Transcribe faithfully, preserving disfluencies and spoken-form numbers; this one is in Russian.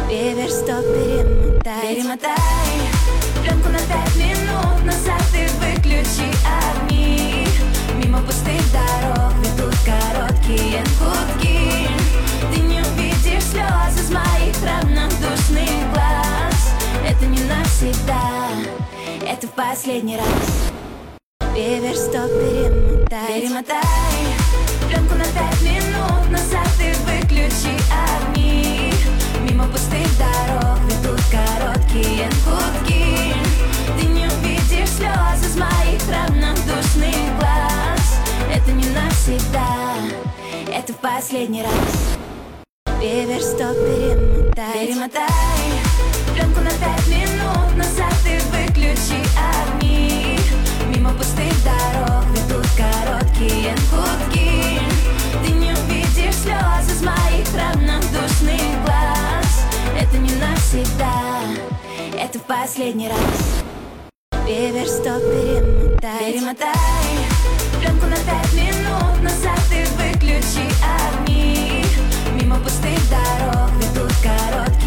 Реверс, стоп, перемотай, перемотай пленку на пять минут назад и выключи огни. Мимо пустых дорог ведут короткие гудки. Ты не увидишь слез из моих равнодушных глаз. Это не навсегда, это в последний раз. Реверс, стоп, перемотай, перемотай пленку на пять минут назад и выключи огни. Мимо пустых дорог ведут короткие гудки. Ты не увидишь слез из моих равнодушных глаз. Это не навсегда, это в последний раз. Реверс, стоп, перемотай, перемотай пленку на пять минут назад и выключи огни. Мимо пустых дорог ведут короткие гудки. Ты не увидишь слез из моих равнодушных глаз. Это не навсегда, это в последний раз. Реверс, стоп, перемотай, перемотай пленку на пять минут назад и выключи огни.